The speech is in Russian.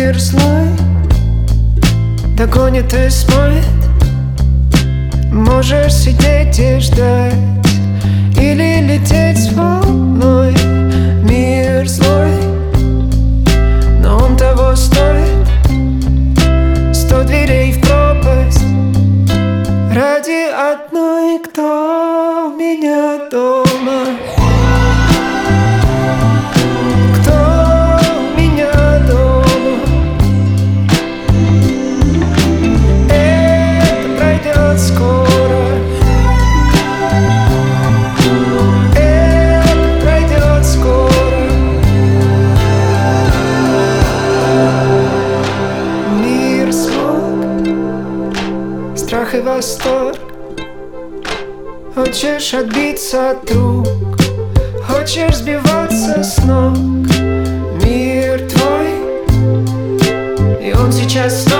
Мир злой догонит и смоет. Можешь сидеть и ждать или лететь с волной. Мир злой, но он того стоит. 100 дверей в пропасть ради одной, кто у меня дома. Страх и восторг. Хочешь отбиться от рук, хочешь сбиваться с ног. Мир твой, и он сейчас